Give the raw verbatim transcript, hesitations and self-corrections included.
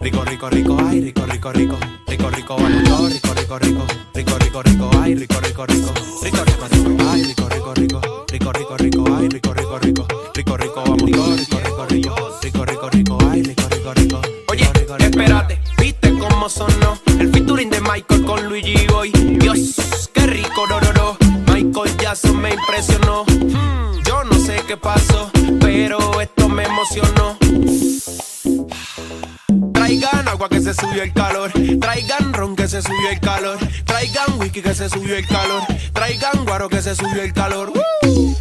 rico, rico, rico, ay, rico, rico, rico, rico, rico, vamos yo, rico, rico, rico, rico, rico, rico, ay, rico, rico, rico, rico, rico, rico, ay, rico, rico, rico, rico, rico, rico, ay, rico, rico, rico, rico, rico, vamos yo, rico, rico, rico, rico, rico, rico, ay, rico, rico, rico. Oye, espérate, ¿viste cómo sonó el featuring de Michael con Luigi Boy? Dios, qué rico, dororo. Michael Jackson me impresionó. Hmm, yo no sé qué pasó, pero esto me emocionó. Traigan agua que se subió el calor. Traigan ron que se subió el calor. Traigan whisky que se subió el calor. Traigan guaro que se subió el calor. ¡Woo!